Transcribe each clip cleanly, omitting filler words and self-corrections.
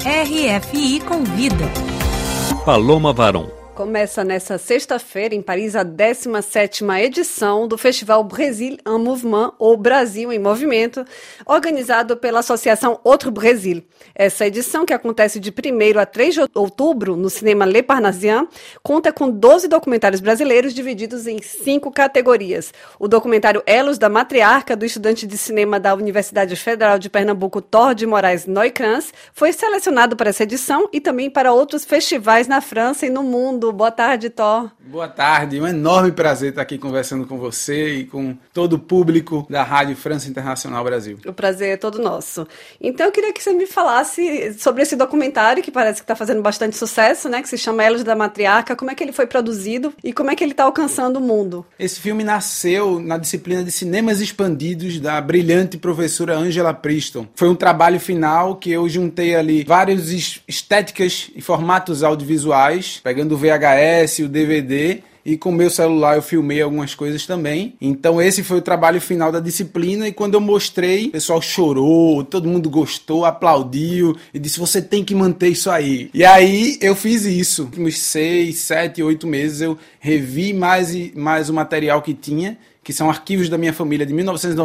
RFI Convida. Paloma Varon. Começa nesta sexta-feira, em Paris, a 17ª edição do Festival Brésil en Mouvement, ou Brasil em Movimento, organizado pela Associação Outro Brasil. Essa edição, que acontece de 1º a 3 de outubro no cinema Le Parnassien, conta com 12 documentários brasileiros divididos em 5 categorias. O documentário Elos da Matriarca, do estudante de cinema da Universidade Federal de Pernambuco, Thor de Moraes Neucrans, foi selecionado para essa edição e também para outros festivais na França e no mundo. Boa tarde, Thor. Boa tarde, um enorme prazer estar aqui conversando com você e com todo o público da Rádio França Internacional Brasil. O prazer é todo nosso. Então eu queria que você me falasse sobre esse documentário que parece que está fazendo bastante sucesso, né? Que se chama Elos da Matriarca. Como é que ele foi produzido e como é que ele está alcançando o mundo? Esse filme nasceu na disciplina de Cinemas Expandidos da brilhante professora Angela Priston. Foi um trabalho final que eu juntei ali várias estéticas e formatos audiovisuais, pegando o VHS, o DVD, e com o meu celular eu filmei algumas coisas também. Então esse foi o trabalho final da disciplina, e quando eu mostrei, o pessoal chorou, todo mundo gostou, aplaudiu e disse: você tem que manter isso aí. E aí eu fiz isso. Nos 6, 7, 8 meses eu revi mais o material que tinha, que são arquivos da minha família de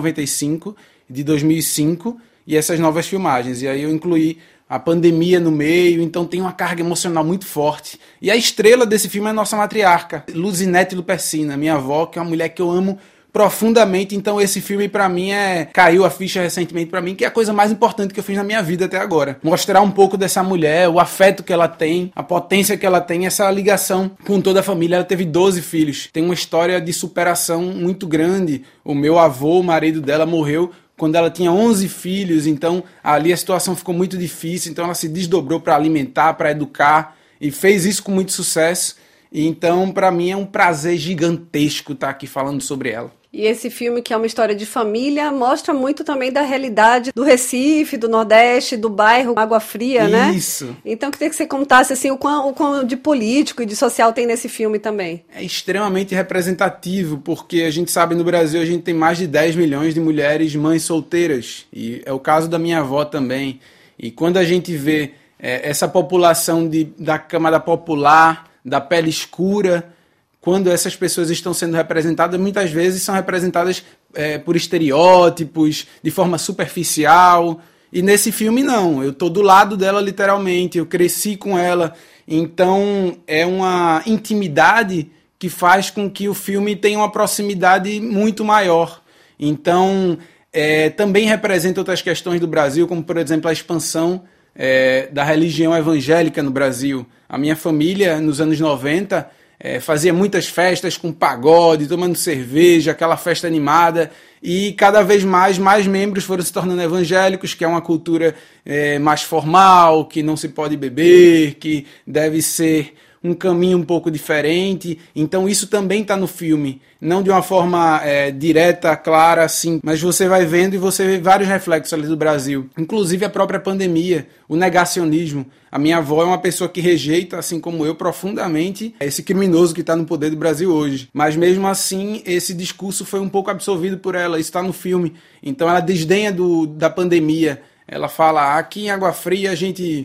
1995, de 2005, e essas novas filmagens. E aí eu incluí a pandemia no meio, então tem uma carga emocional muito forte. E a estrela desse filme é a nossa matriarca, Luzinete Lupercina, minha avó, que é uma mulher que eu amo profundamente. Então esse filme pra mim caiu a ficha recentemente pra mim, que é a coisa mais importante que eu fiz na minha vida até agora. Mostrar um pouco dessa mulher, o afeto que ela tem, a potência que ela tem, essa ligação com toda a família. Ela teve 12 filhos, tem uma história de superação muito grande. O meu avô, o marido dela, morreu quando ela tinha 11 filhos, então ali a situação ficou muito difícil, então ela se desdobrou para alimentar, para educar, e fez isso com muito sucesso. E então, para mim, é um prazer gigantesco estar aqui falando sobre ela. E esse filme, que é uma história de família, mostra muito também da realidade do Recife, do Nordeste, do bairro Água Fria, né? Isso. Então, eu queria que você contasse assim, o quão de político e de social tem nesse filme também. É extremamente representativo, porque a gente sabe, no Brasil a gente tem mais de 10 milhões de mulheres mães solteiras. E é o caso da minha avó também. E quando a gente vê essa população da camada popular, da pele escura, quando essas pessoas estão sendo representadas, muitas vezes são representadas por estereótipos, de forma superficial. E nesse filme não, eu estou do lado dela literalmente, eu cresci com ela. Então é uma intimidade que faz com que o filme tenha uma proximidade muito maior. Então também representa outras questões do Brasil, como por exemplo a expansão da religião evangélica no Brasil. A minha família, nos anos 90... fazia muitas festas com pagode, tomando cerveja, aquela festa animada, e cada vez mais membros foram se tornando evangélicos, que é uma cultura mais formal, que não se pode beber, que deve ser um caminho um pouco diferente. Então isso também está no filme, não de uma forma direta, clara, assim, mas você vai vendo e você vê vários reflexos ali do Brasil, inclusive a própria pandemia, o negacionismo. A minha avó é uma pessoa que rejeita, assim como eu, profundamente esse criminoso que está no poder do Brasil hoje. Mas mesmo assim, esse discurso foi um pouco absorvido por ela, isso está no filme. Então ela desdenha da pandemia. Ela fala: aqui em Água Fria a gente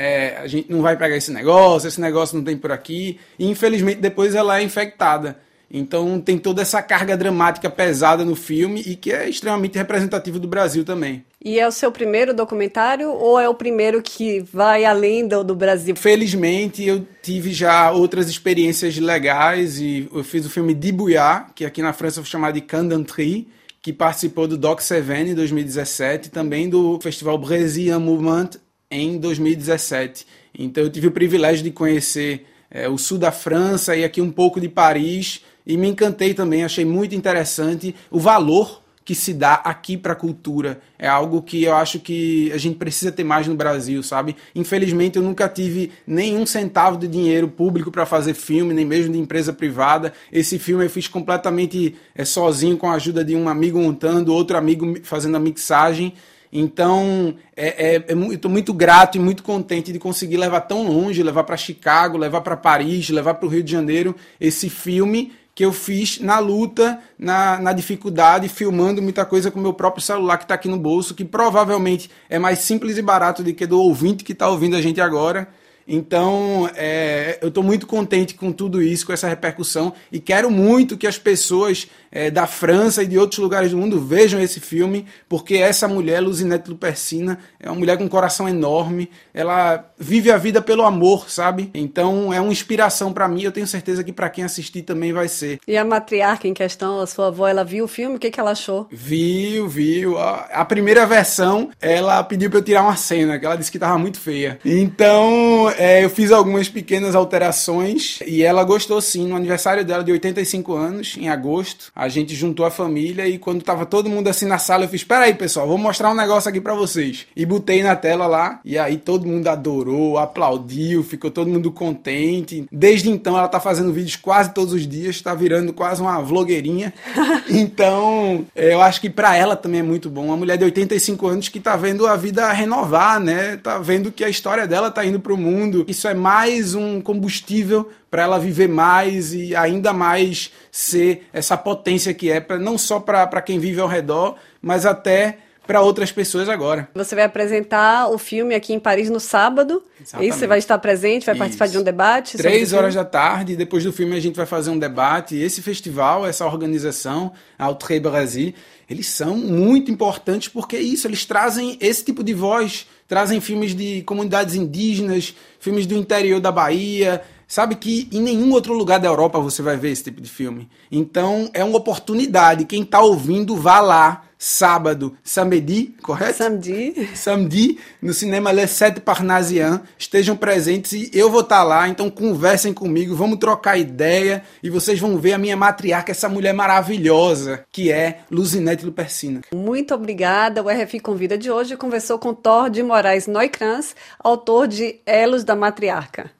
não vai pegar esse negócio não tem por aqui. E infelizmente depois ela é infectada. Então tem toda essa carga dramática pesada no filme e que é extremamente representativo do Brasil também. E é o seu primeiro documentário ou é o primeiro que vai além do Brasil? Felizmente eu tive já outras experiências legais e eu fiz o filme Dibouya, que aqui na França foi chamado de Candantri, que participou do Doc Seven em 2017, também do Festival Brésil en Mouvement em 2017. Então eu tive o privilégio de conhecer o sul da França e aqui um pouco de Paris, e me encantei também, achei muito interessante o valor que se dá aqui para a cultura. É algo que eu acho que a gente precisa ter mais no Brasil, sabe? Infelizmente eu nunca tive nenhum centavo de dinheiro público para fazer filme, nem mesmo de empresa privada. Esse filme eu fiz completamente sozinho, com a ajuda de um amigo montando, outro amigo fazendo a mixagem. Então, eu estou muito grato e muito contente de conseguir levar tão longe, levar para Chicago, levar para Paris, levar para o Rio de Janeiro, esse filme que eu fiz na luta, na dificuldade, filmando muita coisa com o meu próprio celular que está aqui no bolso, que provavelmente é mais simples e barato do que do ouvinte que está ouvindo a gente agora. Então, eu estou muito contente com tudo isso, com essa repercussão, e quero muito que as pessoas da França e de outros lugares do mundo vejam esse filme, porque essa mulher, Luzinete Lupercina, é uma mulher com um coração enorme, ela vive a vida pelo amor, sabe? Então, é uma inspiração para mim, eu tenho certeza que para quem assistir também vai ser. E a matriarca em questão, a sua avó, ela viu o filme? O que ela achou? Viu. A primeira versão, ela pediu para eu tirar uma cena, que ela disse que estava muito feia. Então, eu fiz algumas pequenas alterações e ela gostou sim. No aniversário dela de 85 anos, em agosto, a gente juntou a família e quando tava todo mundo assim na sala, eu fiz, espera aí pessoal, vou mostrar um negócio aqui pra vocês. E botei na tela lá e aí todo mundo adorou, aplaudiu, ficou todo mundo contente. Desde então ela tá fazendo vídeos quase todos os dias, tá virando quase uma vlogueirinha. Então, eu acho que pra ela também é muito bom. Uma mulher de 85 anos que tá vendo a vida renovar, né? Tá vendo que a história dela tá indo pro mundo. Isso é mais um combustível para ela viver mais e ainda mais ser essa potência que é, não só para quem vive ao redor, mas até para outras pessoas agora. Você vai apresentar o filme aqui em Paris no sábado. Exatamente. Isso, você vai estar presente, vai participar de um debate? 3 horas da tarde, depois do filme a gente vai fazer um debate. Esse festival, essa organização, a Outre Brasil, eles são muito importantes porque é isso, eles trazem esse tipo de voz, trazem filmes de comunidades indígenas, filmes do interior da Bahia. Sabe que em nenhum outro lugar da Europa você vai ver esse tipo de filme. Então é uma oportunidade. Quem está ouvindo, vá lá. Sábado, samedi, correto? Samedi, no cinema Les 7 Parnassiens. Estejam presentes e eu vou estar lá. Então conversem comigo, vamos trocar ideia e vocês vão ver a minha matriarca, essa mulher maravilhosa que é Luzinete Lupercina. Muito obrigada. O RFI Convida de hoje conversou com Thor de Moraes Noicrans, autor de Elos da Matriarca.